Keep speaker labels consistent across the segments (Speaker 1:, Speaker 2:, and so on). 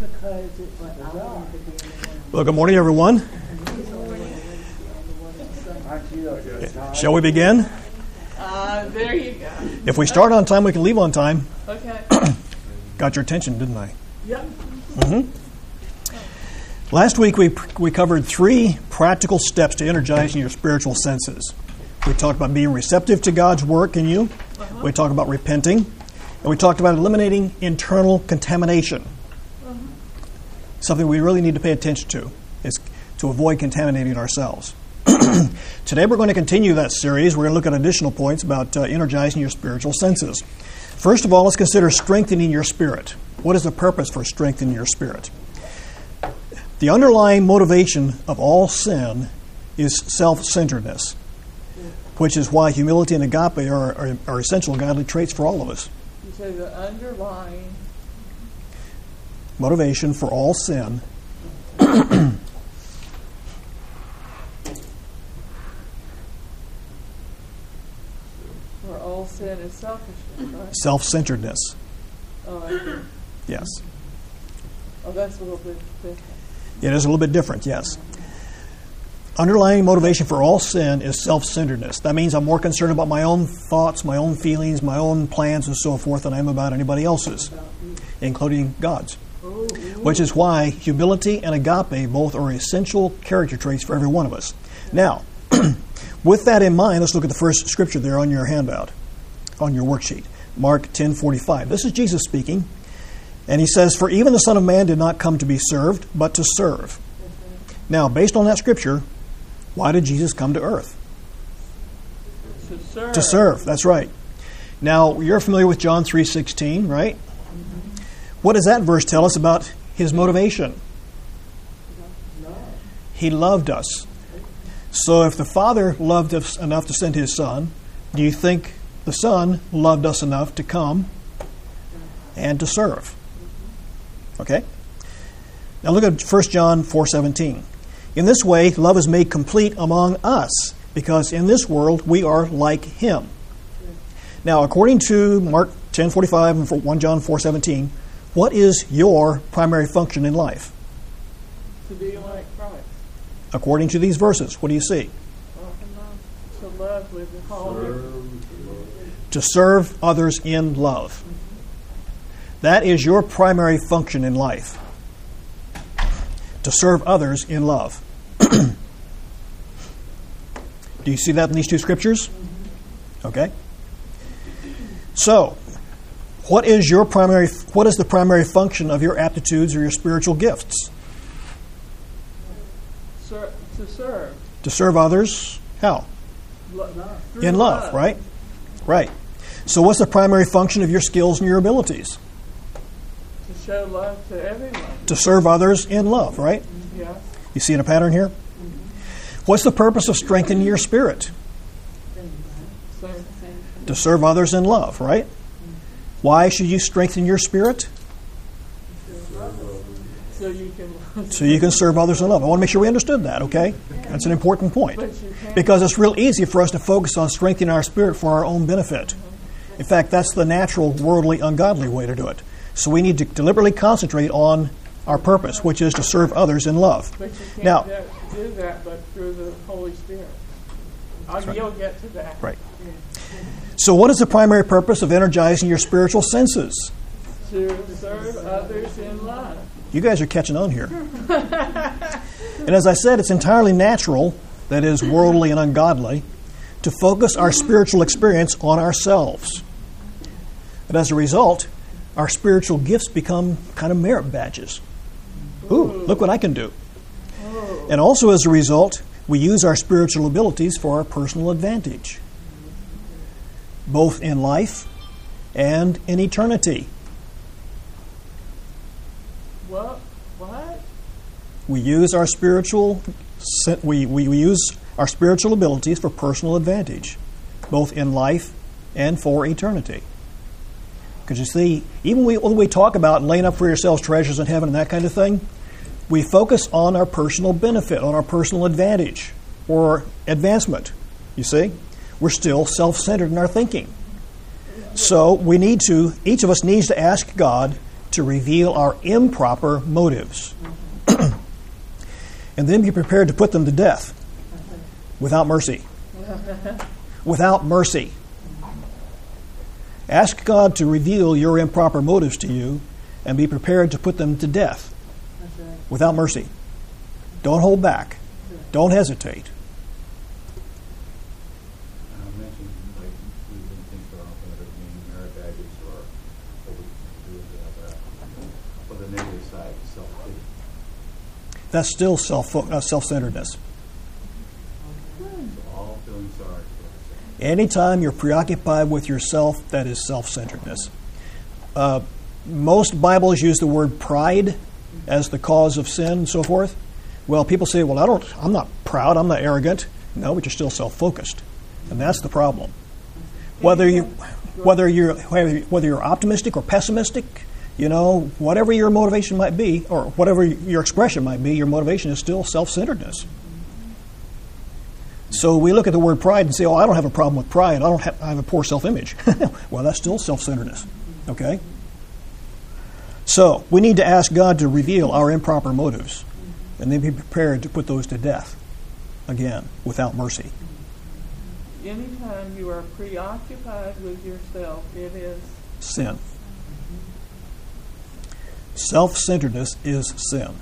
Speaker 1: Well, good morning, everyone. Shall we begin?
Speaker 2: There you go.
Speaker 1: If we start on time, we can leave on time.
Speaker 2: Okay.
Speaker 1: Got your attention, didn't I?
Speaker 2: Yep.
Speaker 1: Last week, we covered 3 practical steps to energizing your spiritual senses. We talked about being receptive to God's work in you. We talked about repenting. And we talked about eliminating internal contamination. Something we really need to pay attention to is to avoid contaminating ourselves. Today we're going to continue that series. We're going to look at additional points about energizing your spiritual senses. First of all, let's consider strengthening your spirit. What is the purpose for strengthening your spirit? The underlying motivation of all sin is self-centeredness, which is why humility and agape are essential godly traits for all of us.
Speaker 2: You say the underlying
Speaker 1: motivation for all sin
Speaker 2: is selfishness, right?
Speaker 1: Self-centeredness.
Speaker 2: Oh, I see.
Speaker 1: Yes.
Speaker 2: Oh, that's a little bit different.
Speaker 1: It is a little bit different, yes. Underlying motivation for all sin is self-centeredness. That means I'm more concerned about my own thoughts, my own feelings, my own plans, and so forth than I am about anybody else's, including God's. Which is why humility and agape both are essential character traits for every one of us. Now, with that in mind, let's look at the first scripture there on your handout, on your worksheet. Mark 10:45. This is Jesus speaking, and he says, "For even the Son of Man did not come to be served, but to serve." Now, based on that scripture, why did Jesus come to earth?
Speaker 2: To serve.
Speaker 1: To serve, that's right. Now, you're familiar with John 3:16, right? What does that verse tell us about his motivation? He loved us. So if the Father loved us enough to send his Son, do you think the Son loved us enough to come and to serve? Okay? Now look at 1 John 4:17. In this way, love is made complete among us, because in this world we are like him. Now, according to Mark 10:45 and 1 John 4:17, what is your primary function in life?
Speaker 2: To be like Christ.
Speaker 1: According to these verses, what do you see?
Speaker 2: To love with the whole.
Speaker 1: To serve others in love. That is your primary function in life. To serve others in love. Do you see that in these 2 scriptures? Okay. So, what is the primary function of your aptitudes or your spiritual gifts?
Speaker 2: To serve.
Speaker 1: To serve others, how? In love, right? Right. So what's the primary function of your skills and your abilities?
Speaker 2: To show love to everyone.
Speaker 1: To serve others in love, right?
Speaker 2: Yeah.
Speaker 1: You see a pattern here? What's the purpose of strengthening your spirit? To serve others in love, right? Why should you strengthen your spirit? So you can serve others in love. I want to make sure we understood that, okay? That's an important point. Because it's real easy for us to focus on strengthening our spirit for our own benefit. In fact, that's the natural, worldly, ungodly way to do it. So we need to deliberately concentrate on our purpose, which is to serve others in love.
Speaker 2: But you
Speaker 1: now,
Speaker 2: can't do that but through the Holy Spirit. You'll get to that.
Speaker 1: Right. So what is the primary purpose of energizing your spiritual senses?
Speaker 2: To serve others in love.
Speaker 1: You guys are catching on here. And as I said, it's entirely natural, that is worldly and ungodly, to focus our spiritual experience on ourselves. And as a result, our spiritual gifts become kind of merit badges. Ooh, look what I can do. And also as a result, we use our spiritual abilities for our personal advantage, both in life and in eternity.
Speaker 2: What?
Speaker 1: We use our spiritual abilities for personal advantage, both in life and for eternity. Because you see, even when we talk about laying up for yourselves treasures in heaven and that kind of thing, we focus on our personal benefit, on our personal advantage or advancement. You see, we're still self-centered in our thinking. So each of us needs to ask God to reveal our improper motives, and then be prepared to put them to death without mercy. Without mercy. Ask God to reveal your improper motives to you and be prepared to put them to death without mercy. Don't hold back. Don't hesitate.
Speaker 3: I mentioned, like, we wouldn't think so often of it being merit baggage or what we do with that. But the negative side, self-pity.
Speaker 1: That's still self-centeredness.
Speaker 3: So all feeling sorry for ourselves.
Speaker 1: Anytime you're preoccupied with yourself, that is self-centeredness. Most Bibles use the word pride as the cause of sin and so forth. Well, people say, well, I'm not proud, I'm not arrogant. No, but you're still self-focused. And that's the problem. Whether you're optimistic or pessimistic, whatever your motivation might be, or whatever your expression might be, your motivation is still self-centeredness. So we look at the word pride and say, I don't have a problem with pride. I have a poor self-image. Well, that's still self-centeredness. Okay? So we need to ask God to reveal our improper motives and then be prepared to put those to death, again, without mercy.
Speaker 2: Anytime you are preoccupied with yourself, it is
Speaker 1: Sin. Self-centeredness is sin.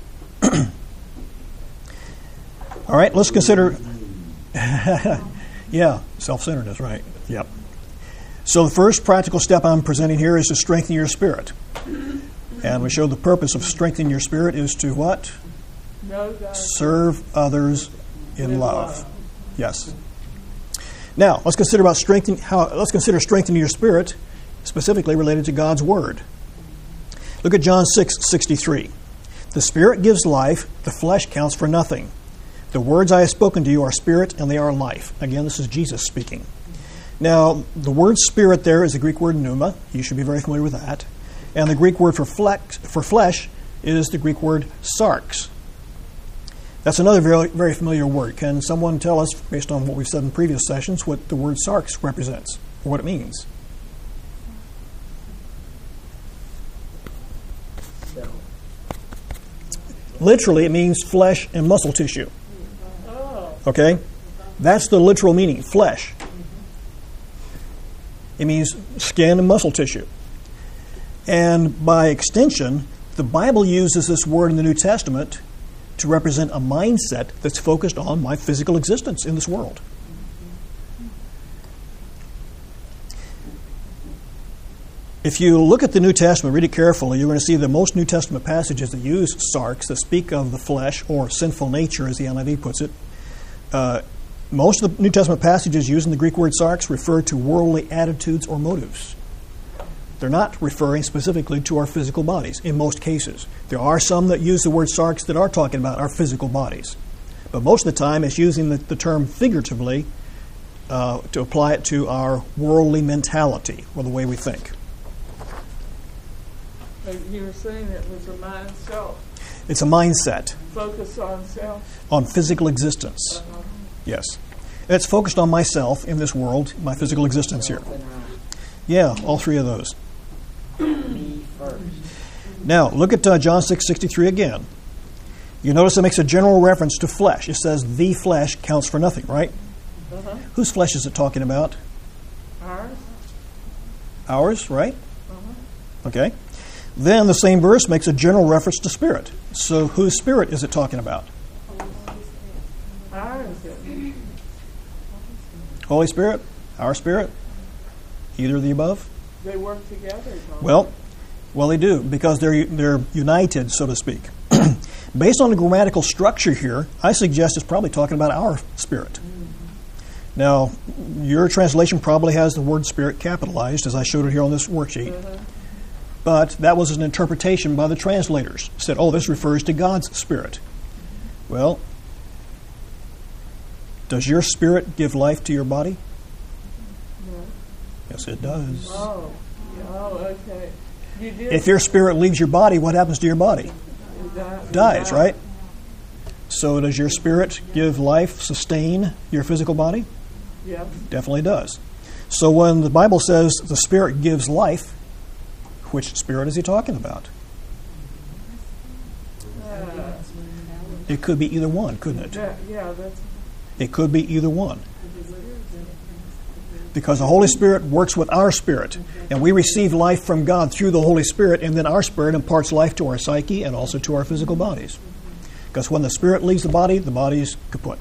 Speaker 1: All right, let's consider... Yeah, self-centeredness, right. Yep. So the first practical step I'm presenting here is to strengthen your spirit. And we showed the purpose of strengthening your spirit is to what? Serve others in love. Yes. Now, let's consider strengthening your spirit, specifically related to God's Word. Look at John 6:63. The Spirit gives life, the flesh counts for nothing. The words I have spoken to you are spirit and they are life. Again, this is Jesus speaking. Now, the word spirit there is the Greek word pneuma. You should be very familiar with that. And the Greek word for flesh is the Greek word sarx. That's another very, very familiar word. Can someone tell us, based on what we've said in previous sessions, what the word sarx represents, or what it means? Literally, it means flesh and muscle tissue. Okay? That's the literal meaning, flesh. It means skin and muscle tissue. And by extension, the Bible uses this word in the New Testament to represent a mindset that's focused on my physical existence in this world. If you look at the New Testament, read it carefully, you're going to see that most New Testament passages that use sarx, that speak of the flesh or sinful nature, as the NIV puts it, most of the New Testament passages using the Greek word sarx refer to worldly attitudes or motives. They're not referring specifically to our physical bodies in most cases. There are some that use the word sarx that are talking about our physical bodies. But most of the time it's using the term figuratively to apply it to our worldly mentality or the way we think.
Speaker 2: You were saying it was a mind self.
Speaker 1: It's a mindset.
Speaker 2: Focus on self.
Speaker 1: On physical existence. Yes. It's focused on myself in this world, my physical existence here. Yeah, all three of those.
Speaker 4: Me first.
Speaker 1: Now, look at John 6:63 again. You notice it makes a general reference to flesh. It says, the flesh counts for nothing, right?
Speaker 2: Uh-huh.
Speaker 1: Whose flesh is it talking about?
Speaker 2: Ours.
Speaker 1: Ours, right?
Speaker 2: Uh-huh.
Speaker 1: Okay. Then the same verse makes a general reference to spirit. So whose spirit is it talking about?
Speaker 2: Ours.
Speaker 1: Holy Spirit? Our spirit? Either of the above?
Speaker 2: They work together.
Speaker 1: Well, they do, because they're united, so to speak. Based on the grammatical structure here, I suggest it's probably talking about our spirit. Now, your translation probably has the word spirit capitalized, as I showed it here on this worksheet. But that was an interpretation by the translators. Said, this refers to God's spirit. Well, does your spirit give life to your body?
Speaker 2: No.
Speaker 1: Yes, it does.
Speaker 2: Oh, okay. You did.
Speaker 1: If your spirit leaves your body, what happens to your body?
Speaker 2: It
Speaker 1: Dies, right? So does your spirit give life, sustain your physical body?
Speaker 2: Yes.
Speaker 1: Definitely does. So when the Bible says the Spirit gives life, Which Spirit is he talking about? It could be either one, couldn't it?
Speaker 2: Yeah, that's
Speaker 1: It could be either one. Because the Holy Spirit works with our spirit, and we receive life from God through the Holy Spirit, and then our spirit imparts life to our psyche and also to our physical bodies. Because when the spirit leaves the body's kaput.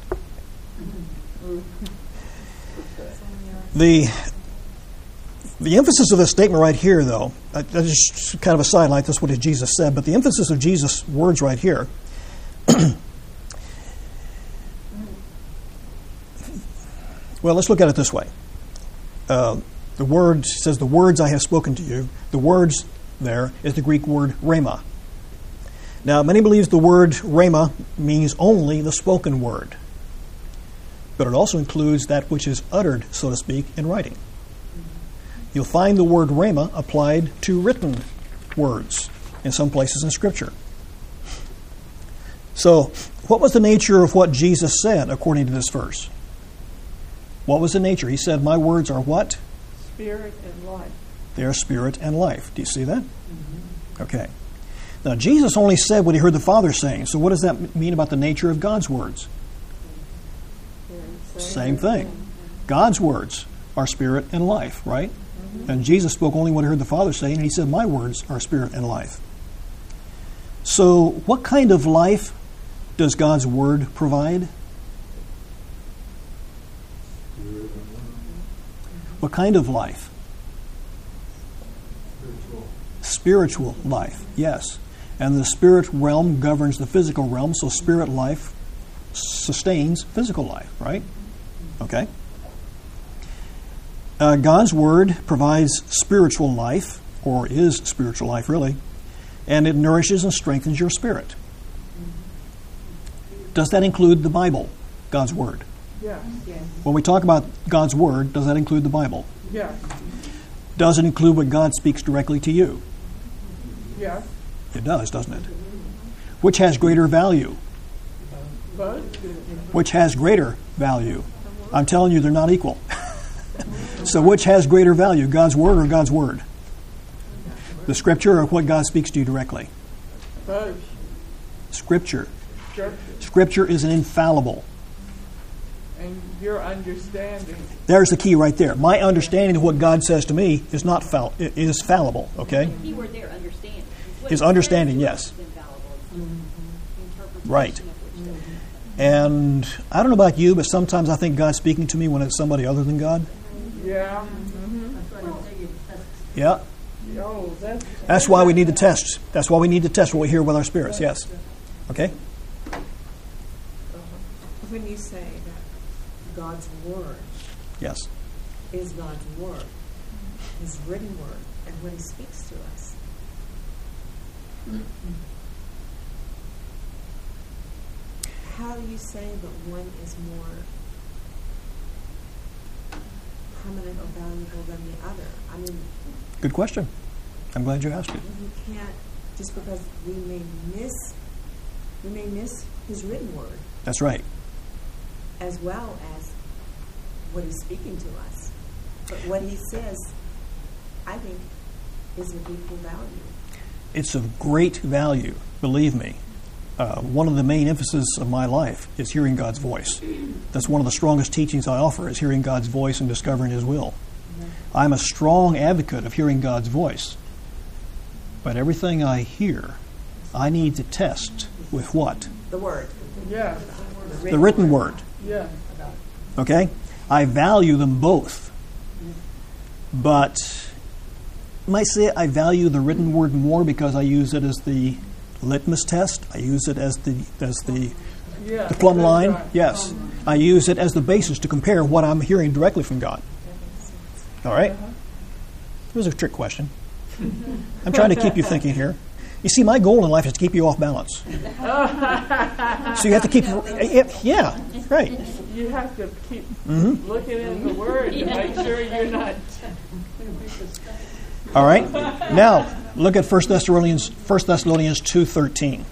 Speaker 1: The emphasis of this statement right here, though, that's just kind of a sidelight, that's what Jesus said, but the emphasis of Jesus' words right here, well, let's look at it this way. The word says, the words I have spoken to you. The words there is the Greek word rhema. Now, many believe the word rhema means only the spoken word. But it also includes that which is uttered, so to speak, in writing. You'll find the word rhema applied to written words in some places in Scripture. So, what was the nature of what Jesus said according to this verse? What was the nature? He said, my words are what?
Speaker 2: spirit and life.
Speaker 1: They are spirit and life. Do you see that? Mm-hmm. Okay. Now, Jesus only said what he heard the Father saying. So what does that mean about the nature of God's words? Same thing. God's words are spirit and life, right? Mm-hmm. And Jesus spoke only what he heard the Father saying, and he said, my words are spirit and life. So what kind of life does God's word provide? What kind of life? Spiritual life, yes. And the spirit realm governs the physical realm, so spirit life sustains physical life, right? Okay. God's word provides spiritual life, or is spiritual life really, and it nourishes and strengthens your spirit. Does that include the Bible, God's word?
Speaker 2: Yes.
Speaker 1: When we talk about God's word, does that include the Bible?
Speaker 2: Yes.
Speaker 1: Does it include what God speaks directly to you?
Speaker 2: Yes.
Speaker 1: It does, doesn't it? Which has greater value?
Speaker 2: But
Speaker 1: Which has greater value? I'm telling you, they're not equal. So which has greater value, God's word or God's word? The Scripture or what God speaks to you directly?
Speaker 2: both.
Speaker 1: Scripture.
Speaker 2: Scripture.
Speaker 1: Scripture is an infallible.
Speaker 2: And your understanding.
Speaker 1: There's the key right there. My understanding of what God says to me is not it is fallible, okay?
Speaker 5: The key word there, understanding.
Speaker 1: Is understanding, yes. Right. And I don't know about you, but sometimes I think God's speaking to me when it's somebody other than God.
Speaker 2: Yeah.
Speaker 1: Yeah.
Speaker 2: Oh,
Speaker 1: That's why we need to test. That's why we need to test what we hear with our spirits, yes. Okay?
Speaker 6: When you say that God's word
Speaker 1: Yes.
Speaker 6: is God's word, His written word, and when He speaks to us, how do you say that one is more prominent or valuable than the other? I mean,
Speaker 1: Good question. I'm glad you asked it.
Speaker 6: you can't, just because we may miss His written word
Speaker 1: That's right.
Speaker 6: as well as what He's speaking to us. But what He says, I think, is of equal value.
Speaker 1: It's of great value, believe me. One of the main emphases of my life is hearing God's voice. That's one of the strongest teachings I offer, is hearing God's voice and discovering His will. I'm a strong advocate of hearing God's voice. But everything I hear, I need to test with what?
Speaker 6: The Word.
Speaker 2: yeah.
Speaker 1: The written word.
Speaker 2: Yeah.
Speaker 1: Okay? I value them both. But you might say I value the written word more because I use it as the litmus test. I use it as the
Speaker 2: Yeah.
Speaker 1: plumb
Speaker 2: That's
Speaker 1: line.
Speaker 2: right.
Speaker 1: Yes. I use it as the basis to compare what I'm hearing directly from God. All right? It was a trick question. I'm trying to keep you thinking here. You see, my goal in life is to keep you off balance. So you have to keep... Yeah, right.
Speaker 2: You have to keep looking in the Word to make sure you're not.
Speaker 1: All right? Now, look at 1 Thessalonians 2:13.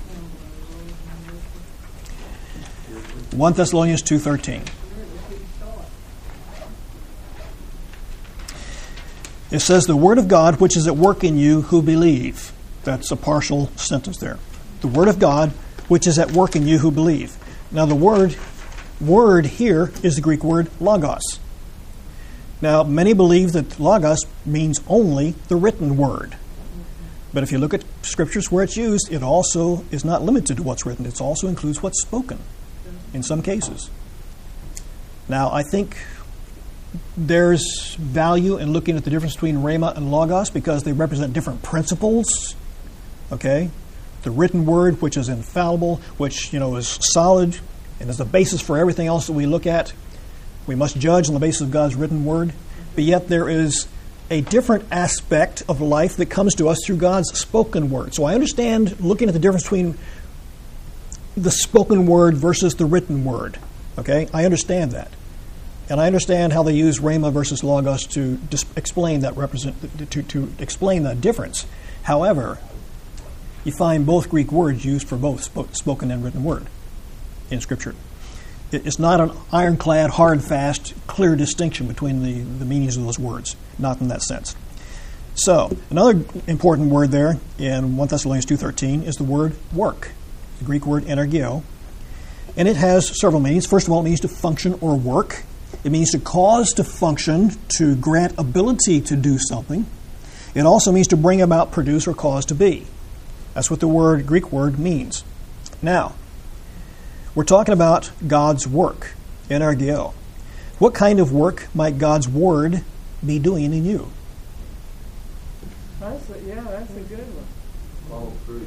Speaker 1: 1 Thessalonians 2:13. It says, the word of God which is at work in you who believe. That's a partial sentence there. The word of God which is at work in you who believe. Now the word here is the Greek word logos. Now many believe that logos means only the written word. But if you look at scriptures where it's used, it also is not limited to what's written. It also includes what's spoken in some cases. Now I think there's value in looking at the difference between rhema and logos because they represent different principles. Okay? The written word, which is infallible, which is solid and is the basis for everything else that we look at. We must judge on the basis of God's written word. But yet there is a different aspect of life that comes to us through God's spoken word. So I understand looking at the difference between the spoken word versus the written word. Okay? I understand that. And I understand how they use rhema versus logos to explain that to explain that difference. However, you find both Greek words used for both spoken and written word in Scripture. It's not an ironclad, hard, fast, clear distinction between the meanings of those words. Not in that sense. So, another important word there in 1 Thessalonians 2:13 is the word work, the Greek word energeo. And it has several meanings. First of all, it means to function or work. It means to cause to function, to grant ability to do something. It also means to bring about, produce, or cause to be. That's what the Greek word means. Now, we're talking about God's work, energeo. What kind of work might God's word be doing in you?
Speaker 2: That's a good one.
Speaker 3: Follow through.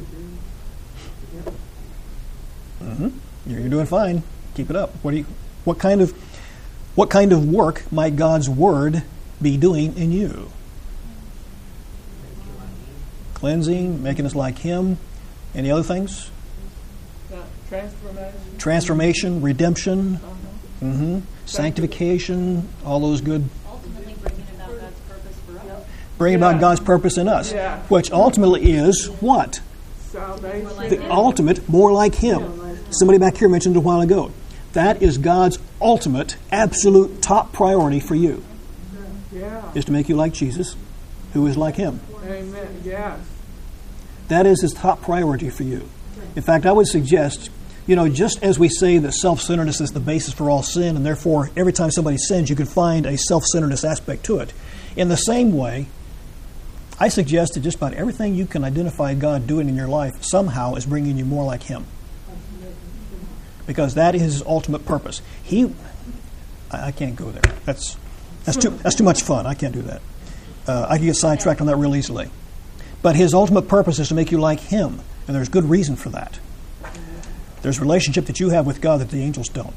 Speaker 1: Mm-hmm. You're doing fine. Keep it up. What kind of work might God's word be doing in you? Cleansing, making us like Him. Any other things? Transformation, redemption, sanctification, all those good.
Speaker 5: Ultimately bringing about God's purpose for us.
Speaker 1: Bring about God's purpose in us, which ultimately is what?
Speaker 2: Salvation.
Speaker 1: The ultimate, more like Him. Somebody back here mentioned it a while ago. That is God's ultimate, absolute top priority for you, is to make you like Jesus, who is like Him.
Speaker 2: Amen. Yes.
Speaker 1: That is His top priority for you. In fact, I would suggest, just as we say that self-centeredness is the basis for all sin, and therefore every time somebody sins, you can find a self-centeredness aspect to it. In the same way, I suggest that just about everything you can identify God doing in your life somehow is bringing you more like Him. Because that is His ultimate purpose. I can't go there. That's too much fun. I can't do that. I can get sidetracked on that real easily. But His ultimate purpose is to make you like Him. And there's good reason for that. There's a relationship that you have with God that the angels don't.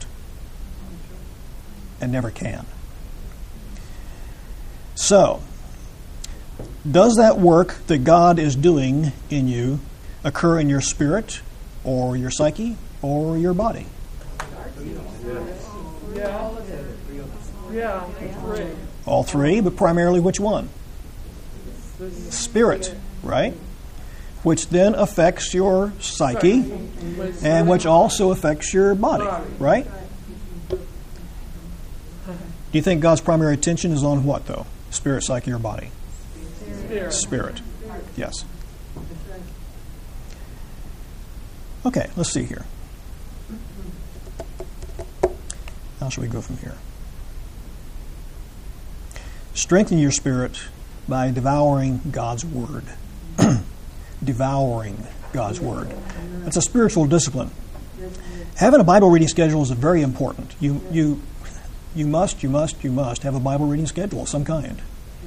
Speaker 1: And never can. So, does that work that God is doing in you occur in your spirit, or your psyche, or your body?
Speaker 2: Yeah, three.
Speaker 1: All three, but primarily which one? Spirit, right? Which then affects your psyche, and which also affects your body, right? Do you think God's primary attention is on what, though? Spirit, psyche, or body? Spirit. Yes. Okay, let's see here. How shall we go from here? Strengthen your spirit by devouring God's Word. Devouring God's Word. That's a spiritual discipline. Having a Bible reading schedule is very important. You must have a Bible reading schedule of some kind.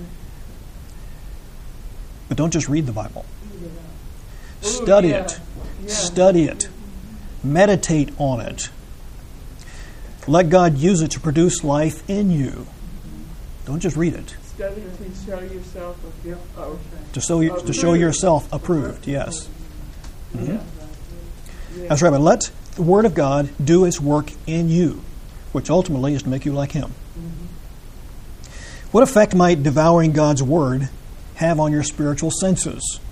Speaker 1: But don't just read the Bible. Study it. Study it. Meditate on it. Let God use it to produce life in you. Don't just read it.
Speaker 2: Study to show yourself approved.
Speaker 1: To show yourself approved, yes. Mm-hmm. That's right, but let the Word of God do its work in you, which ultimately is to make you like Him. What effect might devouring God's Word have on your spiritual senses?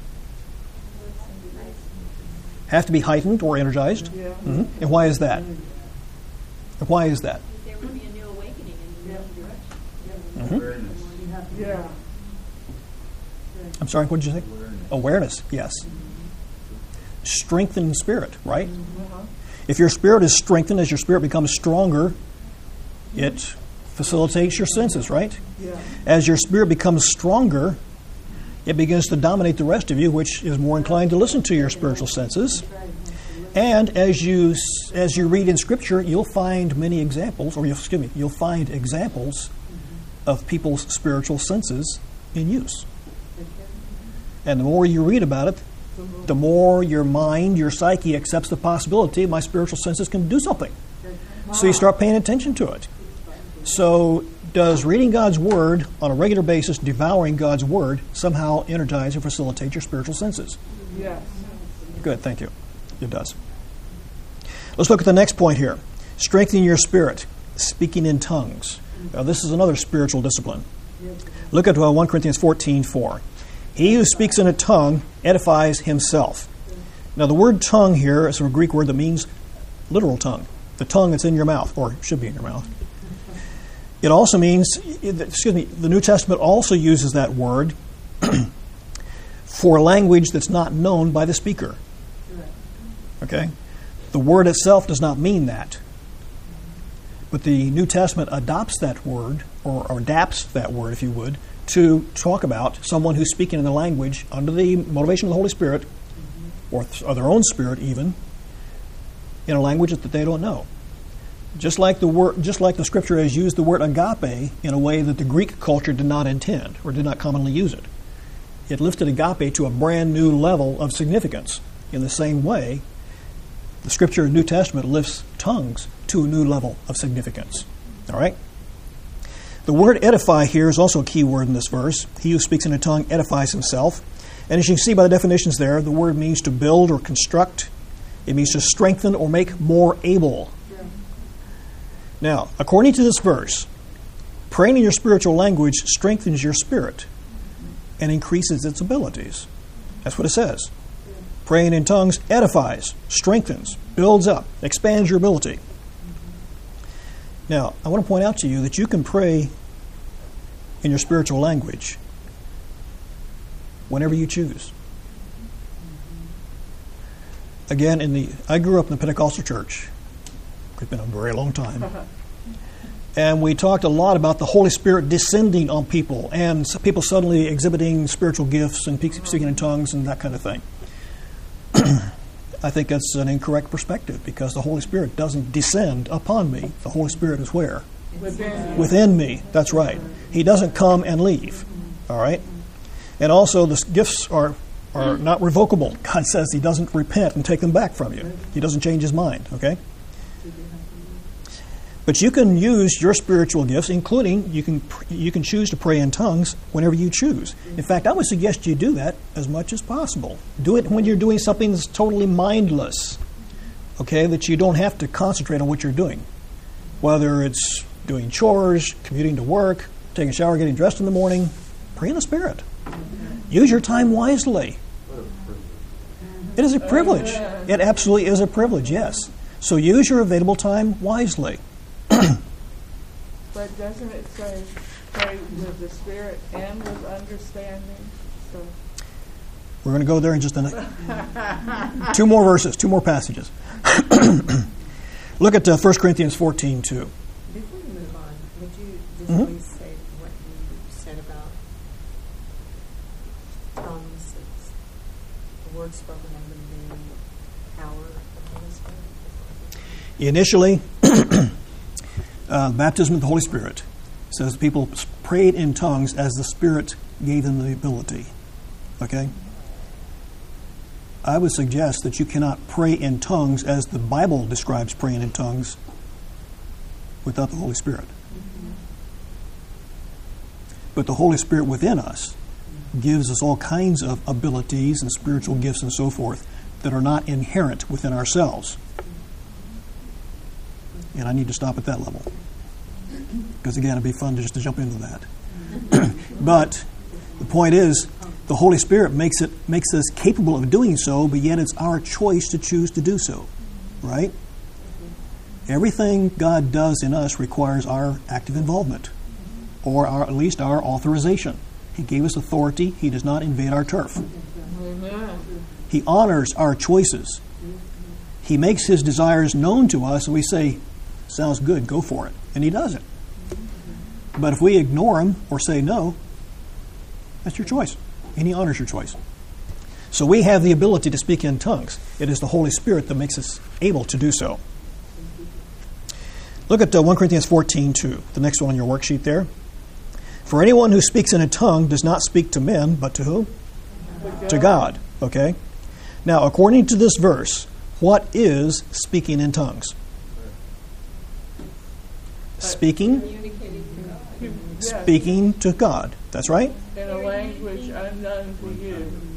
Speaker 1: Have to be heightened or energized? Mm-hmm. And why is that? And why is that?
Speaker 5: There would be a new awakening in the new direction.
Speaker 1: Mm-hmm.
Speaker 2: Yeah.
Speaker 1: I'm sorry, what did you say? Awareness, yes. Strengthened spirit, right? If your spirit is strengthened, as your spirit becomes stronger, it facilitates your senses, right?
Speaker 2: Yeah.
Speaker 1: As your spirit becomes stronger, it begins to dominate the rest of you, which is more inclined to listen to your spiritual senses. And as you read in Scripture, you'll find many examples, you'll find examples of people's spiritual senses in use. And the more you read about it, the more your mind, your psyche accepts the possibility my spiritual senses can do something. So you start paying attention to it. So does reading God's Word on a regular basis, devouring God's Word, somehow energize or facilitate your spiritual senses?
Speaker 2: Yes.
Speaker 1: Good, thank you. It does. Let's look at the next point here. Strengthening your spirit, speaking in tongues. Now, this is another spiritual discipline. Look at 1 Corinthians 14:4. He who speaks in a tongue edifies himself. Now, the word tongue here is a Greek word that means literal tongue. The tongue that's in your mouth, or should be in your mouth. It also means, the New Testament also uses that word for language that's not known by the speaker. Okay? The word itself does not mean that. But the New Testament adopts that word, or adapts that word, if you would, to talk about someone who's speaking in the language under the motivation of the Holy Spirit, or their own spirit even, in a language that they don't know. Just like the Scripture has used the word agape in a way that the Greek culture did not intend, or did not commonly use it. It lifted agape to a brand new level of significance. In the same way, the Scripture in the New Testament lifts tongues to a new level of significance. All right? The word edify here is also a key word in this verse. He who speaks in a tongue edifies himself. And as you can see by the definitions there, the word means to build or construct. It means to strengthen or make more able. Now, according to this verse, praying in your spiritual language strengthens your spirit and increases its abilities. That's what it says. Praying in tongues edifies, strengthens, builds up, expands your ability. Now, I want to point out to you that you can pray in your spiritual language whenever you choose. Again, I grew up in the Pentecostal church. It's been a very long time. And we talked a lot about the Holy Spirit descending on people and people suddenly exhibiting spiritual gifts and speaking in tongues and that kind of thing. I think that's an incorrect perspective because the Holy Spirit doesn't descend upon me. The Holy Spirit is where? Within me. That's right. He doesn't come and leave. All right? And also the gifts are not revocable. God says He doesn't repent and take them back from you. He doesn't change His mind. Okay? But you can use your spiritual gifts, including you can choose to pray in tongues whenever you choose. In fact, I would suggest you do that as much as possible. Do it when you're doing something that's totally mindless, okay, that you don't have to concentrate on what you're doing. Whether it's doing chores, commuting to work, taking a shower, getting dressed in the morning, pray in the Spirit. Use your time wisely. It is a privilege. It absolutely is a privilege, yes. So use your available time wisely.
Speaker 2: But doesn't it say pray with the Spirit and with understanding? So
Speaker 1: we're going to go there in just a minute. 2 more verses, 2 more passages. Look at 1 Corinthians 14:2.
Speaker 4: Before you move on, would you just please say what you said about tongues? It's the word spoken under the power of the Holy Spirit?
Speaker 1: Initially, baptism of the Holy Spirit says people prayed in tongues as the Spirit gave them the ability. Okay? I would suggest that you cannot pray in tongues as the Bible describes praying in tongues without the Holy Spirit. But the Holy Spirit within us gives us all kinds of abilities and spiritual gifts and so forth that are not inherent within ourselves. And I need to stop at that level. Because again, it'd be fun just to jump into that. But the point is, the Holy Spirit makes us capable of doing so, but yet it's our choice to choose to do so. Right? Everything God does in us requires our active involvement, or at least our authorization. He gave us authority. He does not invade our turf.
Speaker 2: Amen.
Speaker 1: He honors our choices. He makes his desires known to us, and we say, sounds good, go for it. And he does it. But if we ignore him or say no, that's your choice. And he honors your choice. So we have the ability to speak in tongues. It is the Holy Spirit that makes us able to do so. Look at 1 Corinthians 14:2, the next one on your worksheet there. For anyone who speaks in a tongue does not speak to men, but to whom? To God. Okay? Now, according to this verse, what is speaking in tongues? Speaking to God. That's right?
Speaker 2: In a language unknown to you.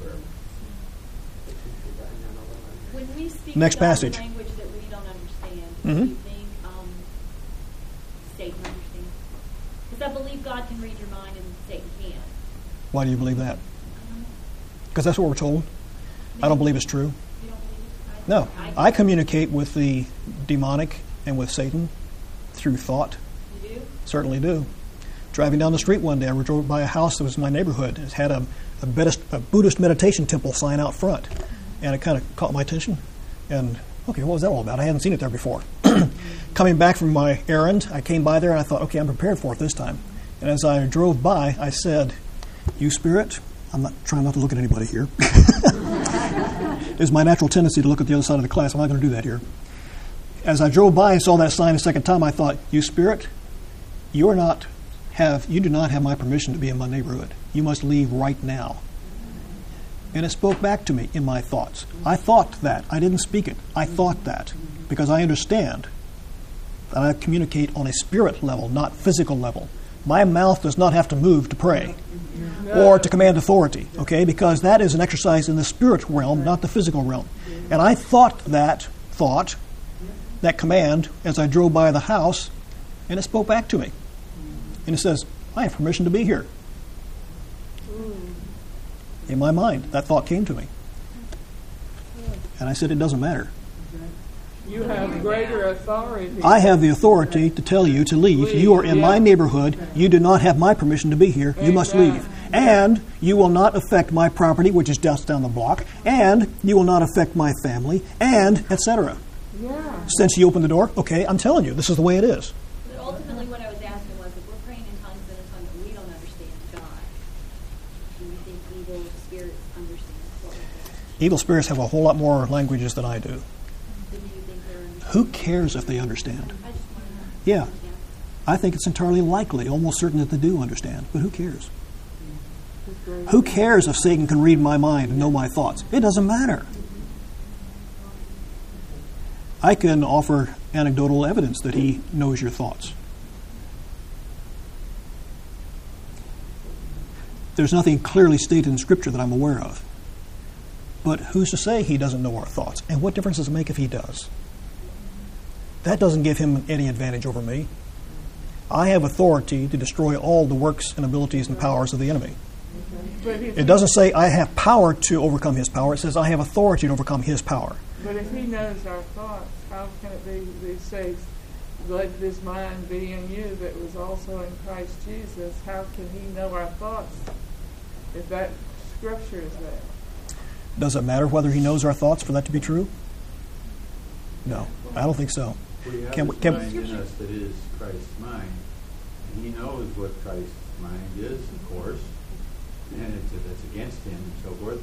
Speaker 5: When we speak
Speaker 1: Next
Speaker 5: to God
Speaker 1: passage.
Speaker 5: in a language that we don't understand,
Speaker 1: Mhm.
Speaker 5: do you think Satan understands? Because I believe God can read your mind and Satan can't.
Speaker 1: Why do you believe that?
Speaker 5: I don't know.
Speaker 1: Because that's what we're told. I don't believe it's true.
Speaker 5: You don't believe it?
Speaker 1: No. I communicate with the demonic and with Satan through thought.
Speaker 5: You do?
Speaker 1: Certainly do. Driving down the street one day, I drove by a house that was in my neighborhood. It had a Buddhist meditation temple sign out front. And it kind of caught my attention. And, okay, what was that all about? I hadn't seen it there before. Coming back from my errand, I came by there and I thought, okay, I'm prepared for it this time. And as I drove by, I said, you spirit, I'm not trying not to look at anybody here. It's my natural tendency to look at the other side of the class. I'm not going to do that here. As I drove by and saw that sign a second time, I thought, you spirit, you do not have my permission to be in my neighborhood. You must leave right now. And it spoke back to me in my thoughts. I thought that. I didn't speak it. I thought that because I understand that I communicate on a spirit level, not physical level. My mouth does not have to move to pray or to command authority, okay? Because that is an exercise in the spirit realm, not the physical realm. And I thought, that command, as I drove by the house, and it spoke back to me. And it says, I have permission to be here. In my mind, that thought came to me. And I said, it doesn't matter.
Speaker 2: You have greater authority.
Speaker 1: I have the authority to tell you to leave. You are in my neighborhood. You do not have my permission to be here. You must leave. And you will not affect my property, which is just down the block. And you will not affect my family. And etc.
Speaker 2: Yeah.
Speaker 1: Since you opened the door, okay, I'm telling you, this is the way it is.
Speaker 5: But ultimately what I was asking was, if we're praying in tongues in a tongue that we don't understand God, do you think evil spirits understand what we're saying?
Speaker 1: Evil spirits have a whole lot more languages than I do.
Speaker 5: Do you think they're understanding?
Speaker 1: Who cares if they understand?
Speaker 5: I just want to know.
Speaker 1: Yeah. I think it's entirely likely, almost certain that they do understand. But who cares? Who cares if Satan can read my mind and know my thoughts? It doesn't matter. I can offer anecdotal evidence that he knows your thoughts. There's nothing clearly stated in Scripture that I'm aware of. But who's to say he doesn't know our thoughts? And what difference does it make if he does? That doesn't give him any advantage over me. I have authority to destroy all the works and abilities and powers of the enemy. It doesn't say I have power to overcome his power. It says I have authority to overcome his power.
Speaker 2: But if he knows our thoughts, how can it be, he says, let this mind be in you that was also in Christ Jesus? How can he know our thoughts if that scripture is there?
Speaker 1: Does it matter whether he knows our thoughts for that to be true? No, I don't think so.
Speaker 3: We have
Speaker 1: Can
Speaker 3: this
Speaker 1: we-
Speaker 3: mind in us that is Christ's mind. And he knows what Christ's mind is, of course. And that's against him and so forth.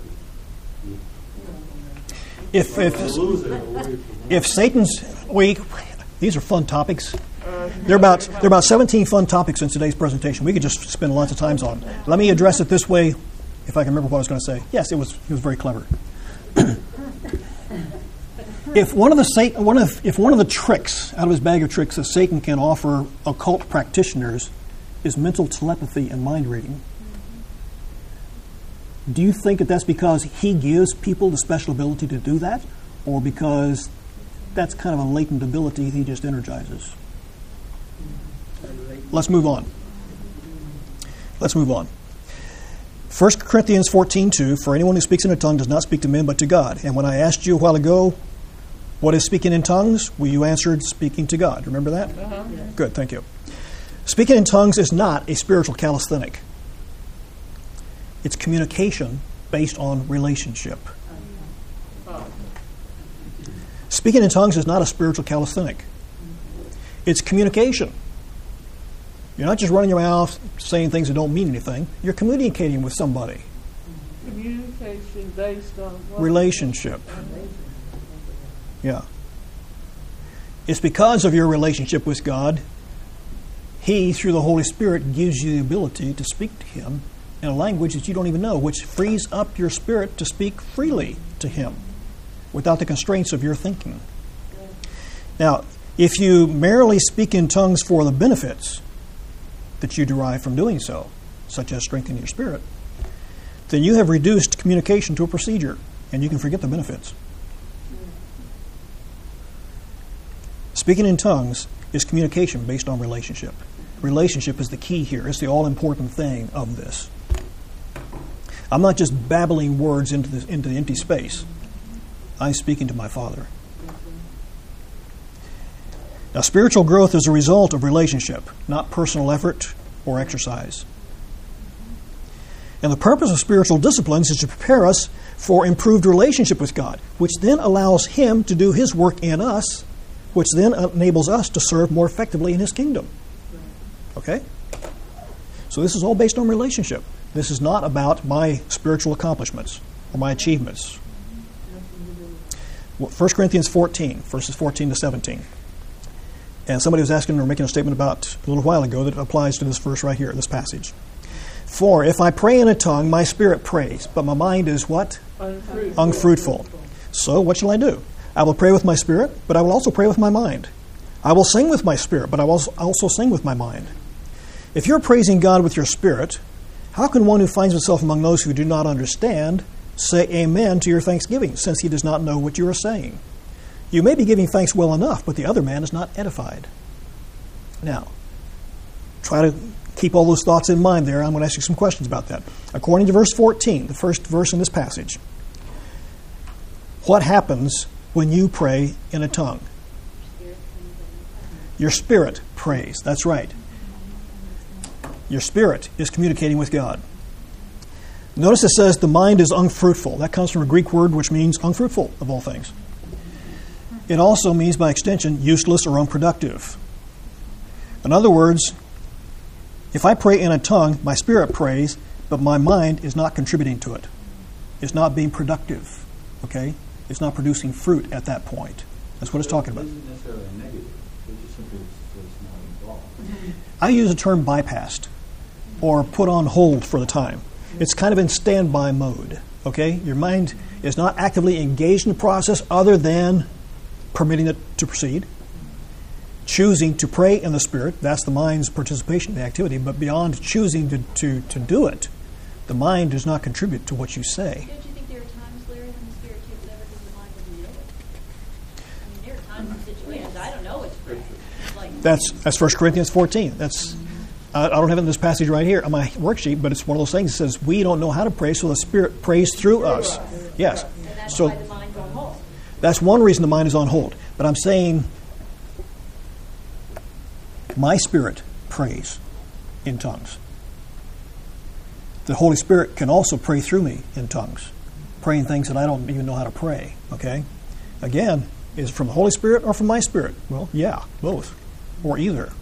Speaker 1: If Satan's these are fun topics. There are about 17 fun topics in today's presentation. We could just spend lots of time on them. Let me address it this way, if I can remember what I was going to say. Yes, it was very clever. If one of the tricks out of his bag of tricks that Satan can offer occult practitioners is mental telepathy and mind reading, do you think that that's because he gives people the special ability to do that, or because that's kind of a latent ability he just energizes? Let's move on. 1 Corinthians 14:2, for anyone who speaks in a tongue does not speak to men but to God. And when I asked you a while ago, what is speaking in tongues? Well, you answered speaking to God. Remember that? Good, thank you. Speaking in tongues is not a spiritual calisthenic. It's communication based on relationship. Speaking in tongues is not a spiritual calisthenic. It's communication. You're not just running your mouth saying things that don't mean anything. You're communicating with somebody.
Speaker 2: Communication based on what?
Speaker 1: Relationship. Yeah. It's because of your relationship with God, He, through the Holy Spirit, gives you the ability to speak to Him in a language that you don't even know, which frees up your spirit to speak freely to Him without the constraints of your thinking. Now, if you merely speak in tongues for the benefits that you derive from doing so, such as strengthening your spirit, then you have reduced communication to a procedure, and you can forget the benefits. Speaking in tongues is communication based on relationship. Relationship is the key here. It's the all-important thing of this. I'm not just babbling words into the empty space. I'm speaking to my Father. Now, spiritual growth is a result of relationship, not personal effort or exercise. And the purpose of spiritual disciplines is to prepare us for improved relationship with God, which then allows Him to do His work in us, which then enables us to serve more effectively in His kingdom. Okay? So this is all based on relationship. This is not about my spiritual accomplishments or my achievements. 1 Corinthians 14, verses 14 to 17. And somebody was asking or making a statement about a little while ago that applies to this verse right here, this passage. For if I pray in a tongue, my spirit prays, but my mind is what? Unfruitful. So what shall I do? I will pray with my spirit, but I will also pray with my mind. I will sing with my spirit, but I will also sing with my mind. If you're praising God with your spirit, how can one who finds himself among those who do not understand say amen to your thanksgiving, since he does not know what you are saying? You may be giving thanks well enough, but the other man is not edified. Now, try to keep all those thoughts in mind there. I'm going to ask you some questions about that. According to verse 14, the first verse in this passage, what happens when you pray in a tongue? Your spirit prays. That's right. Your spirit is communicating with God. Notice it says the mind is unfruitful. That comes from a Greek word which means unfruitful, of all things. It also means, by extension, useless or unproductive. In other words, if I pray in a tongue, my spirit prays, but my mind is not contributing to it. It's not being productive. Okay? It's not producing fruit at that point. That's what it's talking about.
Speaker 3: It isn't necessarily a negative. It just simply says not involved.
Speaker 1: I use the term bypassed or put on hold for the time. It's kind of in standby mode. Okay? Your mind is not actively engaged in the process other than permitting it to proceed. Choosing to pray in the Spirit, that's the mind's participation in the activity, but beyond choosing to do it, the mind does not contribute to what you say.
Speaker 5: Don't you think there are times, Larry, when the Spirit takes over because the mind doesn't know it? I mean, there are times and situations I don't know it's prayer. Like,
Speaker 1: That's 1 Corinthians 14. I don't have it in this passage right here on my worksheet, but it's one of those things that says we don't know how to pray, so the Spirit prays through us. Yes.
Speaker 5: and that's
Speaker 1: So
Speaker 5: why the mind's on hold.
Speaker 1: that's one reason the mind is on hold. But I'm saying my spirit prays in tongues. The Holy Spirit can also pray through me in tongues, praying things that I don't even know how to pray. Okay? Again, is it from the Holy Spirit or from my spirit? Well, yeah, both, or either.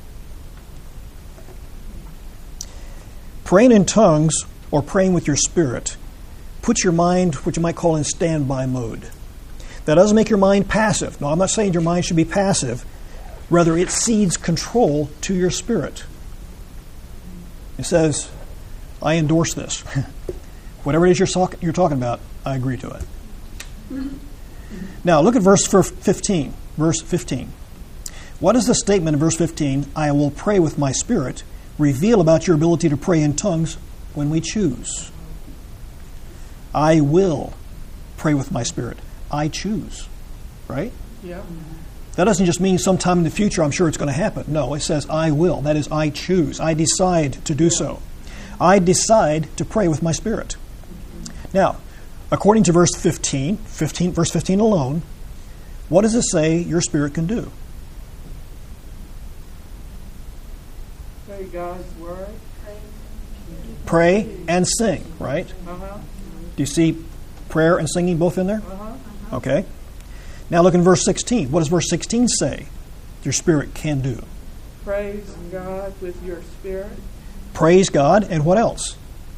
Speaker 1: Praying in tongues or praying with your spirit puts your mind, what you might call, in standby mode. That doesn't make your mind passive. No, I'm not saying your mind should be passive. Rather, it cedes control to your spirit. It says, I endorse this. Whatever it is you're talking about, I agree to it. Now, look at verse 15. Verse 15. What does the statement in verse 15, I will pray with my spirit, reveal about your ability to pray in tongues when we choose? I will pray with my spirit. I choose. Right?
Speaker 2: Yeah.
Speaker 1: That doesn't just mean sometime in the future I'm sure it's going to happen. No, it says I will. That is, I choose. I decide to do so. I decide to pray with my spirit. Now, according to verse 15 alone, what does it say your spirit can do?
Speaker 2: Say God's word.
Speaker 1: Pray and sing, right?
Speaker 2: Uh-huh.
Speaker 1: Do you see prayer and singing both in there?
Speaker 2: Uh-huh.
Speaker 1: Okay. Now look in verse 16. What does verse 16 say your spirit can do?
Speaker 2: Praise God with your spirit.
Speaker 1: Praise God, and what else?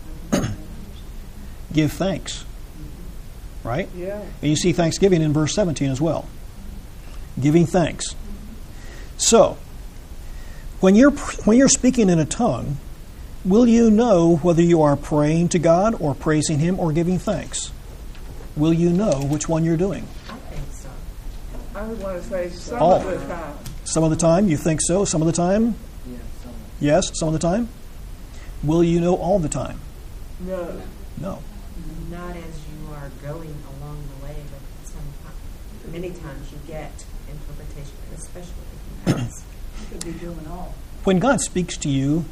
Speaker 1: Give thanks. Right?
Speaker 2: Yeah.
Speaker 1: And you see thanksgiving in verse 17 as well. Giving thanks. So, when you're speaking in a tongue, will you know whether you are praying to God or praising Him or giving thanks? Will you know which one you're doing?
Speaker 6: I think so.
Speaker 2: I would want to say some
Speaker 1: Oh.
Speaker 2: of the time.
Speaker 1: Some of the time, you think so. Some of the time, yes. Some of the time, will you know all the time?
Speaker 2: No.
Speaker 1: No.
Speaker 6: Not as you are going along the way, but many times you get interpretation, especially if you pass.
Speaker 4: You could be doing all.
Speaker 1: When God speaks to you,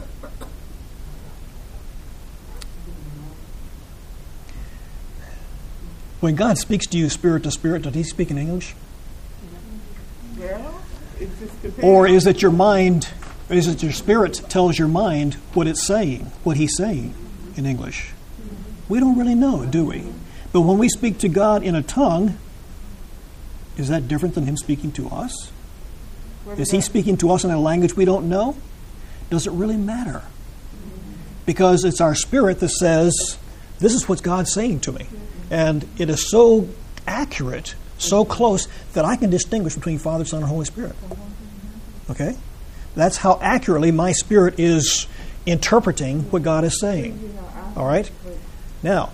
Speaker 1: spirit to spirit, does He speak in English?
Speaker 2: Well, it just depends.
Speaker 1: Or is it your mind, is it your spirit tells your mind what it's saying, what He's saying in English? We don't really know, do we? But when we speak to God in a tongue, is that different than Him speaking to us?
Speaker 2: What
Speaker 1: Is He
Speaker 2: about-
Speaker 1: speaking to us in a language we don't know? Does it really matter? Because it's our spirit that says, this is what God's saying to me. And it is so accurate, so close, that I can distinguish between Father, Son, and Holy Spirit. Okay? That's how accurately my spirit is interpreting what God is saying. All right? Now,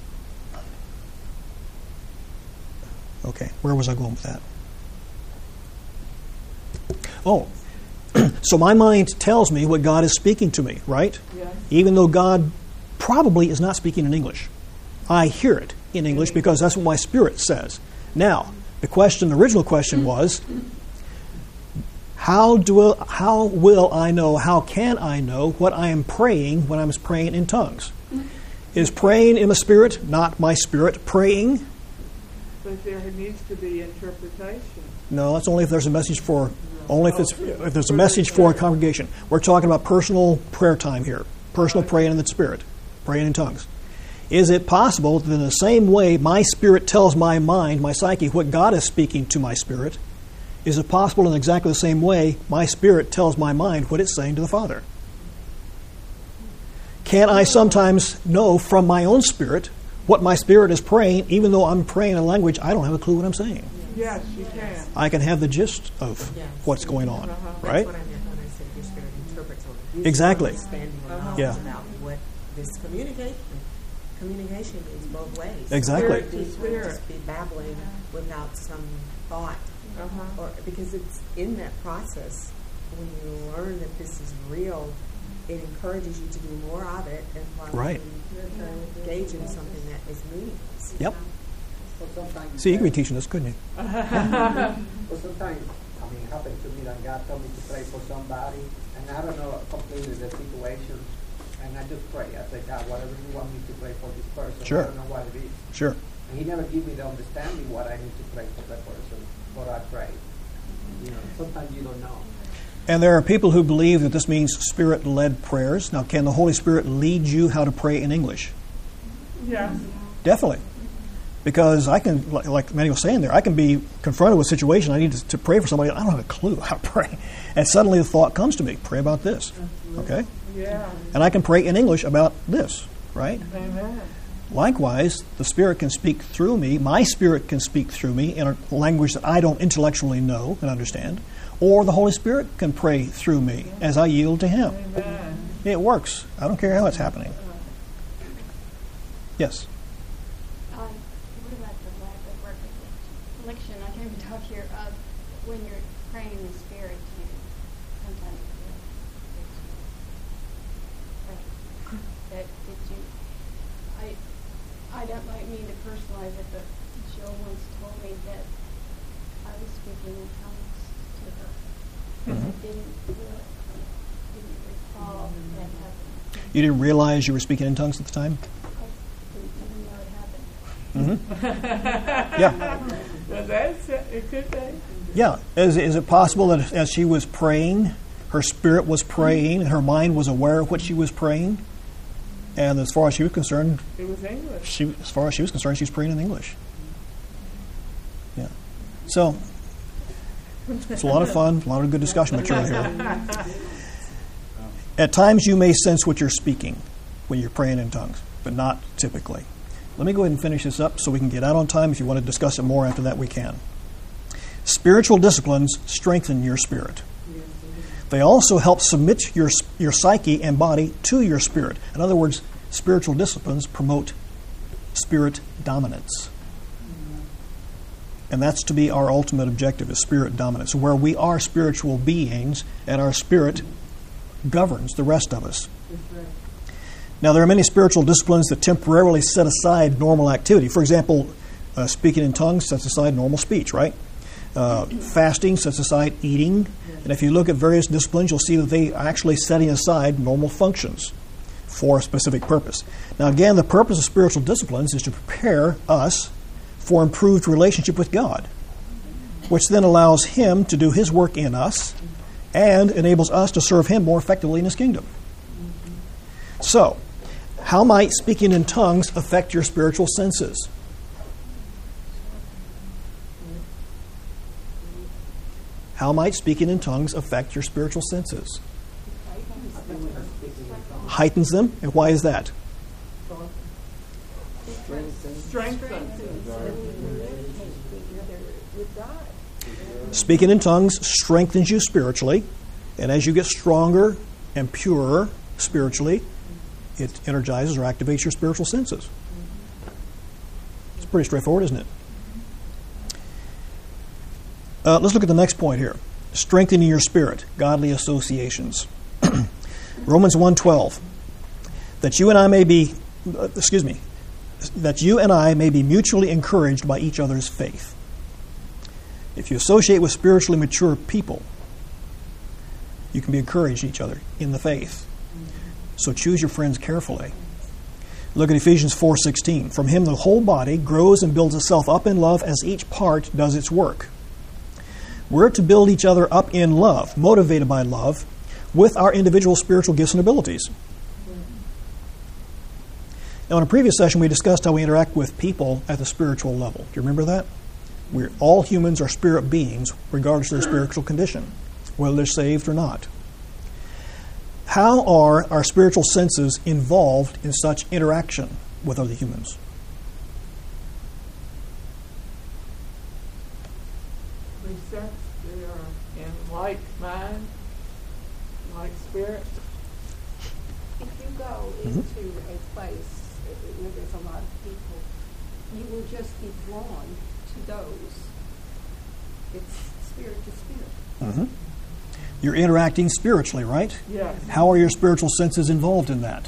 Speaker 1: okay, where was I going with that? Oh, so my mind tells me what God is speaking to me, right?
Speaker 2: Yes.
Speaker 1: Even though God probably is not speaking in English. I hear it in English because that's what my spirit says. Now, the original question was, how will I know, how can I know what I am praying when I'm praying in tongues? Is praying in the spirit, not my spirit, praying?
Speaker 2: But there needs to be interpretation.
Speaker 1: No, that's only if there's a message for, if there's a message for a congregation. We're talking about personal prayer time here, personal praying in the spirit, praying in tongues. Is it possible that in the same way my spirit tells my mind, my psyche, what God is speaking to my spirit, is it possible in exactly the same way my spirit tells my mind what it's saying to the Father? Can I sometimes know from my own spirit what my spirit is praying, even though I'm praying in a language I don't have a clue what I'm saying?
Speaker 2: Yes, you can.
Speaker 1: I can have the gist of
Speaker 6: Yes.
Speaker 1: what's going on,
Speaker 2: Uh-huh.
Speaker 1: right?
Speaker 6: That's what I meant when I said your spirit interprets or gives
Speaker 1: Exactly.
Speaker 6: you understanding or knowledge
Speaker 1: Yeah.
Speaker 6: about what this communication means both ways.
Speaker 1: Exactly.
Speaker 6: Spirit to spirit. Just be babbling without some thought,
Speaker 2: Uh-huh.
Speaker 6: or because it's in that process when you learn that this is real, it encourages you to do more of it and
Speaker 1: Right.
Speaker 6: engage in something that is meaningless.
Speaker 1: Yep.
Speaker 7: Well, sometimes
Speaker 1: See, you could be teaching us, couldn't you?
Speaker 7: Well, sometimes, it happened to me that God told me to pray for somebody, and I don't know completely the situation, and I just pray. I say, God, whatever you want me to pray for this person,
Speaker 1: Sure.
Speaker 7: I don't know what it is.
Speaker 1: Sure.
Speaker 7: And He never gave me the understanding what I need to pray for that person, but I pray. Sometimes you don't know.
Speaker 1: And there are people who believe that this means spirit-led prayers. Now, can the Holy Spirit lead you how to pray in English?
Speaker 2: Yes.
Speaker 1: Definitely. Because I can, like Manny was saying there, I can be confronted with a situation, I need to pray for somebody, I don't have a clue how to pray. And suddenly the thought comes to me, pray about this. Okay?
Speaker 2: Yeah.
Speaker 1: And I can pray in English about this, right?
Speaker 2: Amen.
Speaker 1: Likewise, the Spirit can speak through me, my spirit can speak through me in a language that I don't intellectually know and understand, or the Holy Spirit can pray through me as I yield to Him.
Speaker 2: Amen.
Speaker 1: It works. I don't care how it's happening. Yes?
Speaker 8: What about the lack of recollection? I can't even talk here. When you're praying in the Spirit, you sometimes that you. I don't like mean to personalize it, but Jill once told me that I was speaking in tongues to her. I didn't recall that happening.
Speaker 1: You didn't realize you were speaking in tongues at the time?
Speaker 8: I didn't even know it happened.
Speaker 1: Yeah.
Speaker 2: Well, that's it. Could be.
Speaker 1: Yeah. Is it possible that as she was praying, her spirit was praying and her mind was aware of what she was praying? And as far as she was concerned,
Speaker 2: It was English.
Speaker 1: as far as she was concerned, she was praying in English. Yeah. So, it's a lot of fun, a lot of good discussion material here. At times you may sense what you're speaking when you're praying in tongues, but not typically. Let me go ahead and finish this up so we can get out on time. If you want to discuss it more after that, we can. Spiritual disciplines strengthen your spirit. They also help submit your psyche and body to your spirit. In other words, spiritual disciplines promote spirit dominance. And that's to be our ultimate objective, is spirit dominance, where we are spiritual beings and our spirit governs the rest of us. Now, there are many spiritual disciplines that temporarily set aside normal activity. For example, speaking in tongues sets aside normal speech, right? Fasting sets aside eating. And if you look at various disciplines, you'll see that they are actually setting aside normal functions for a specific purpose. Now, again, the purpose of spiritual disciplines is to prepare us for improved relationship with God, which then allows Him to do His work in us and enables us to serve Him more effectively in His kingdom. So, how might speaking in tongues affect your spiritual senses? How might speaking in tongues affect your spiritual senses? Heightens them. And why is that?
Speaker 2: Strengthen.
Speaker 1: Speaking in tongues strengthens you spiritually, and as you get stronger and purer spiritually, it energizes or activates your spiritual senses. It's pretty straightforward, isn't it? Let's look at the next point here. Strengthening your spirit, godly associations. Romans 1:12. That you and I may be mutually encouraged by each other's faith. If you associate with spiritually mature people, you can be encouraged each other in the faith. So choose your friends carefully. Look at Ephesians 4:16. From Him the whole body grows and builds itself up in love as each part does its work. We're to build each other up in love, motivated by love, with our individual spiritual gifts and abilities. Now, in a previous session, we discussed how we interact with people at the spiritual level. Do you remember that? All humans are spirit beings, regardless of their spiritual condition, whether they're saved or not. How are our spiritual senses involved in such interaction with other humans?
Speaker 2: We sense they are in like mind, like spirit.
Speaker 8: If you go into a place where there's a lot of people, you will just be drawn to those. It's spirit to spirit.
Speaker 1: Mm-hmm. You're interacting spiritually, right?
Speaker 2: Yes.
Speaker 1: How are your spiritual senses involved in that?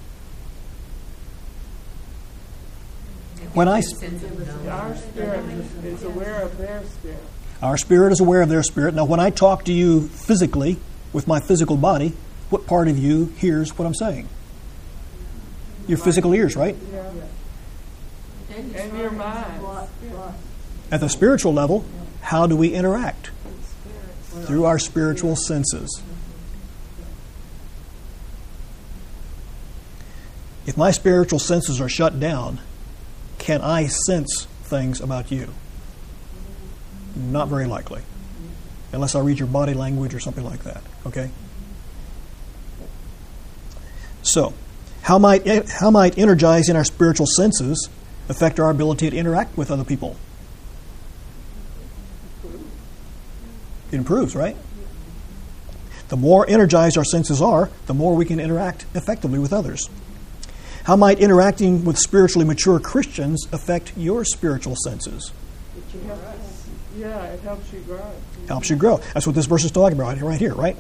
Speaker 1: When
Speaker 2: Our spirit is aware of their spirit.
Speaker 1: Our spirit is aware of their spirit. Now, when I talk to you physically, with my physical body, what part of you hears what I'm saying? Your physical ears, right?
Speaker 2: Yeah. And your mind.
Speaker 1: At the spiritual level, how do we interact? Through our spiritual senses. If my spiritual senses are shut down, can I sense things about you? Not very likely. Unless I read your body language or something like that. Okay? So, how might energizing our spiritual senses affect our ability to interact with other people? It improves, right? The more energized our senses are, the more we can interact effectively with others. How might interacting with spiritually mature Christians affect your spiritual senses?
Speaker 2: Yeah, it helps you grow.
Speaker 1: Helps you grow. That's what this verse is talking about right here, right?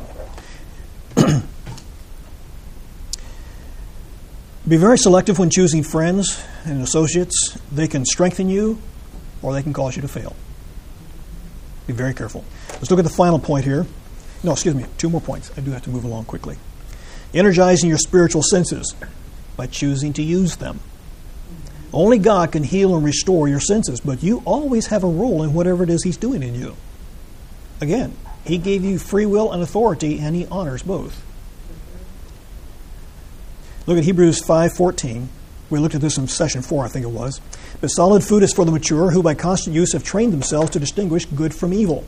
Speaker 1: Be very selective when choosing friends and associates. They can strengthen you or they can cause you to fail. Be very careful. Let's look at the final point here. No, excuse me, 2 more points. I do have to move along quickly. Energizing your spiritual senses by choosing to use them. Only God can heal and restore your senses, but you always have a role in whatever it is He's doing in you. Again, He gave you free will and authority, and He honors both. Look at Hebrews 5:14. We looked at this in session 4, I think it was. But solid food is for the mature, who by constant use have trained themselves to distinguish good from evil.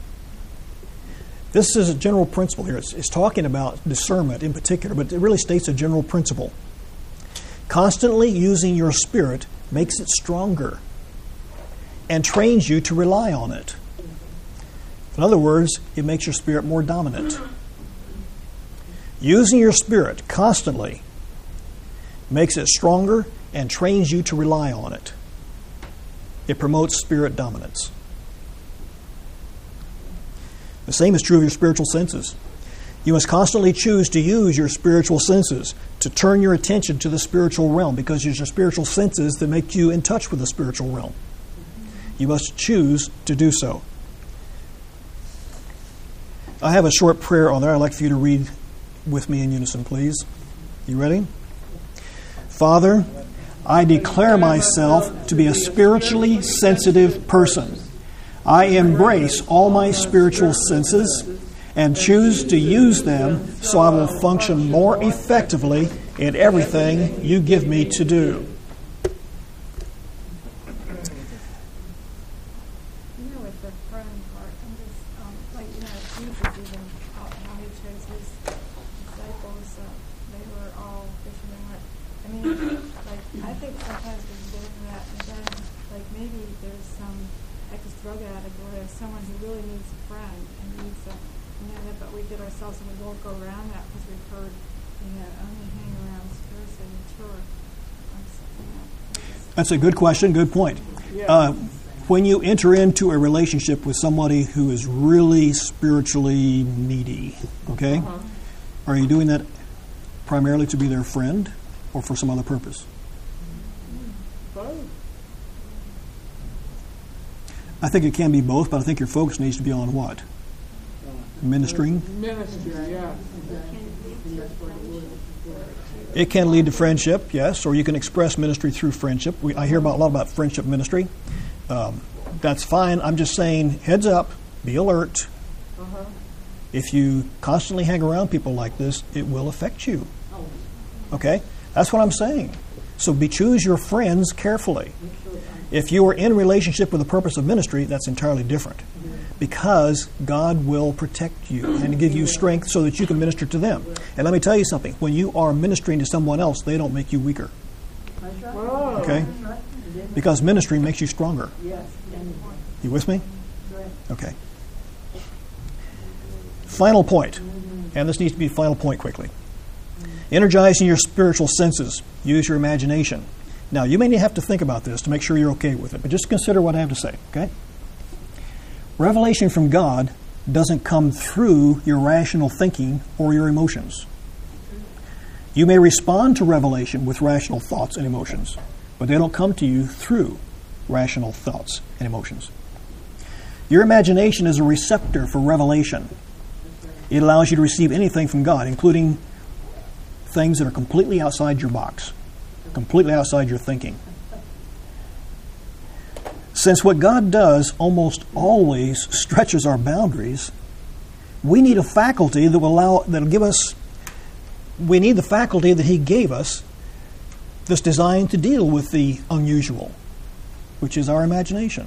Speaker 1: This is a general principle here. It's talking about discernment in particular, but it really states a general principle. Constantly using your spirit makes it stronger and trains you to rely on it. In other words, it makes your spirit more dominant. Using your spirit constantly makes it stronger and trains you to rely on it. It promotes spirit dominance. The same is true of your spiritual senses. You must constantly choose to use your spiritual senses to turn your attention to the spiritual realm, because it's your spiritual senses that make you in touch with the spiritual realm. You must choose to do so. I have a short prayer on there I'd like for you to read with me in unison, please. You ready? Father, I declare myself to be a spiritually sensitive person. I embrace all my spiritual senses and choose to use them so I will function more effectively in everything you give me to do.
Speaker 8: With the friend part, I'm just, Jesus even, how he chose his disciples, they were all fishermen. I think sometimes we can get into that, and then, maybe there's some ex-drug addict or there's someone who really needs a friend and needs a, but we get ourselves and we won't go around that because we've heard, only hang around spiritually mature.
Speaker 1: That's a good question, good point.
Speaker 2: Yeah.
Speaker 1: When you enter into a relationship with somebody who is really spiritually needy, okay, are you doing that primarily to be their friend or for some other purpose?
Speaker 2: Both.
Speaker 1: I think it can be both, but I think your focus needs to be on what? Ministering?
Speaker 2: Ministry, yeah.
Speaker 1: It can lead to friendship, yes, or you can express ministry through friendship. I hear a lot about friendship ministry. That's fine. I'm just saying, heads up, be alert. If you constantly hang around people like this, it will affect you. Okay? That's what I'm saying. So choose your friends carefully. If you are in relationship with the purpose of ministry, that's entirely different. Because God will protect you and give you strength so that you can minister to them. And let me tell you something. When you are ministering to someone else, they don't make you weaker. Okay? Because ministry makes you stronger. You with me? Okay. Final point. And this needs to be a final point quickly. Energizing your spiritual senses. Use your imagination. Now, you may have to think about this to make sure you're okay with it, but just consider what I have to say, okay? Revelation from God doesn't come through your rational thinking or your emotions. You may respond to revelation with rational thoughts and emotions, but they don't come to you through rational thoughts and emotions. Your imagination is a receptor for revelation. It allows you to receive anything from God, including things that are completely outside your box, completely outside your thinking. Since what God does almost always stretches our boundaries, we need a faculty that that'll give us. We need the faculty that He gave us that's designed to deal with the unusual, which is our imagination.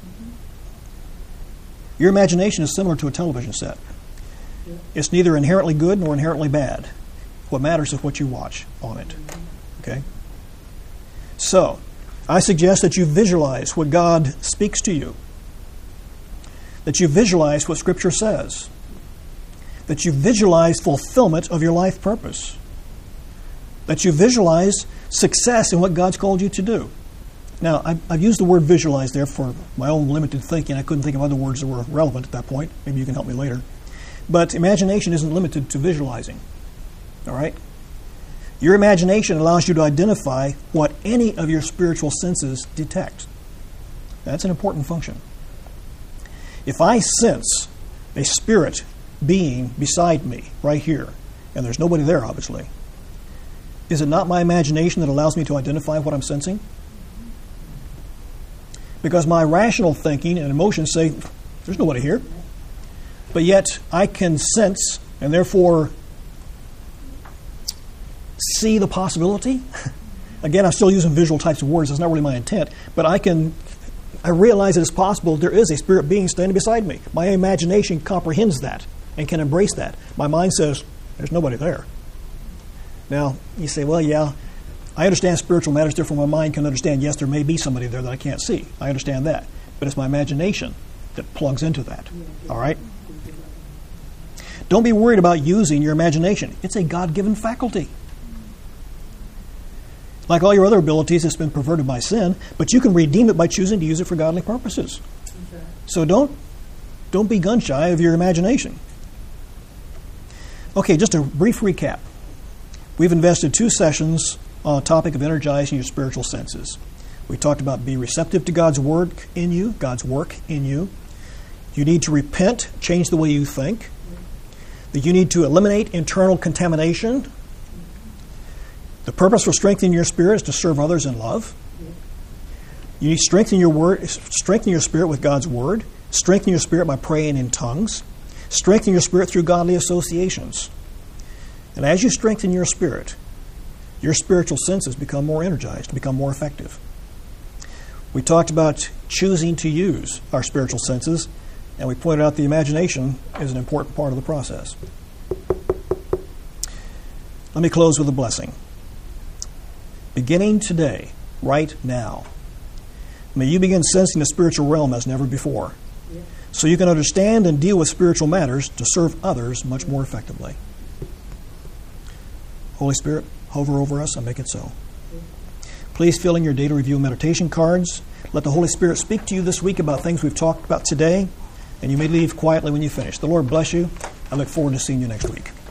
Speaker 1: Your imagination is similar to a television set. It's neither inherently good nor inherently bad. What matters is what you watch on it. Okay? So, I suggest that you visualize what God speaks to you. That you visualize what Scripture says. That you visualize fulfillment of your life purpose. That you visualize success in what God's called you to do. Now, I've used the word visualize there for my own limited thinking. I couldn't think of other words that were relevant at that point. Maybe you can help me later. But imagination isn't limited to visualizing. All right? Your imagination allows you to identify what any of your spiritual senses detect. That's an important function. If I sense a spirit being beside me right here, and there's nobody there, obviously, is it not my imagination that allows me to identify what I'm sensing? Because my rational thinking and emotions say, there's nobody here. But yet I can sense, and therefore see the possibility. Again, I'm still using visual types of words. That's not really my intent. But I realize that it's possible there is a spirit being standing beside me. My imagination comprehends that and can embrace that. My mind says, there's nobody there. Now, you say, well, yeah, I understand spiritual matters different. My mind can understand, yes, there may be somebody there that I can't see. I understand that. But it's my imagination that plugs into that. All right? Don't be worried about using your imagination. It's a God-given faculty. Like all your other abilities, it's been perverted by sin, but you can redeem it by choosing to use it for godly purposes. Okay. So don't be gun-shy of your imagination. Okay, just a brief recap. We've invested 2 sessions on the topic of energizing your spiritual senses. We talked about being receptive to God's work in you, God's work in you. You need to repent, change the way you think. That you need to eliminate internal contamination. The purpose for strengthening your spirit is to serve others in love. You need to strengthen your spirit with God's word. Strengthen your spirit by praying in tongues. Strengthen your spirit through godly associations. And as you strengthen your spirit, your spiritual senses become more energized, become more effective. We talked about choosing to use our spiritual senses, and we pointed out the imagination is an important part of the process. Let me close with a blessing. Beginning today, right now, may you begin sensing the spiritual realm as never before, so you can understand and deal with spiritual matters to serve others much more effectively. Holy Spirit, hover over us and make it so. Please fill in your data review meditation cards. Let the Holy Spirit speak to you this week about things we've talked about today, and you may leave quietly when you finish. The Lord bless you. I look forward to seeing you next week.